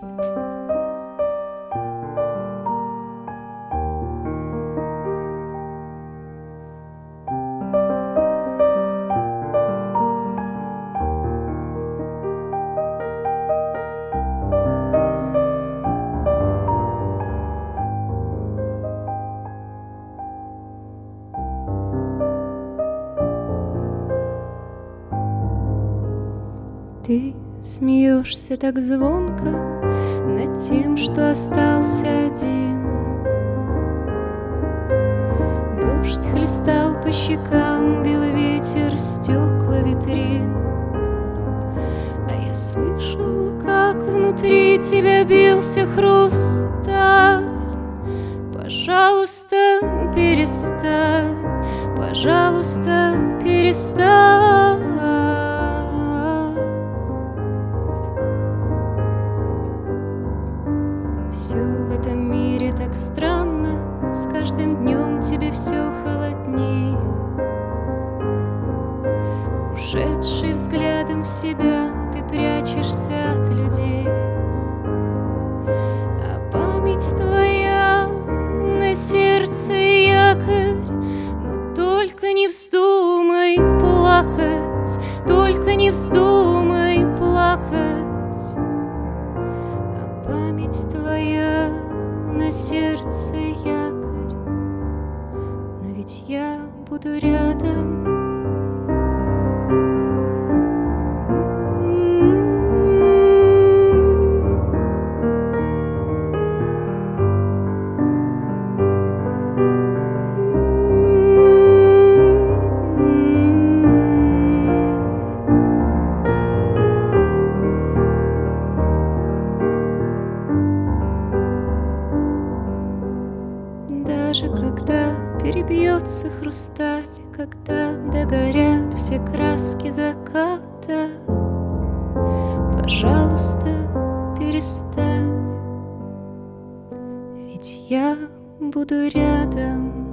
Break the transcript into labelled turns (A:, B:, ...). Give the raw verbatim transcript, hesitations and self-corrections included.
A: Ты смеешься так звонко над тем, что остался один. Дождь хлестал по щекам, бил ветер стекла витрин. А я слышал, как внутри тебя бился хрусталь. Пожалуйста, перестань, пожалуйста, перестань. Все в этом мире так странно, с каждым днем тебе все холодней. Ушедший взглядом в себя, ты прячешься от людей. А память твоя на сердце якорь. Но только не вздумай плакать, только не вздумай плакать. Память твоя на сердце якорь, но ведь я буду рядом. Даже когда перебьется хрусталь, когда догорят все краски заката, пожалуйста, перестань, ведь я буду рядом.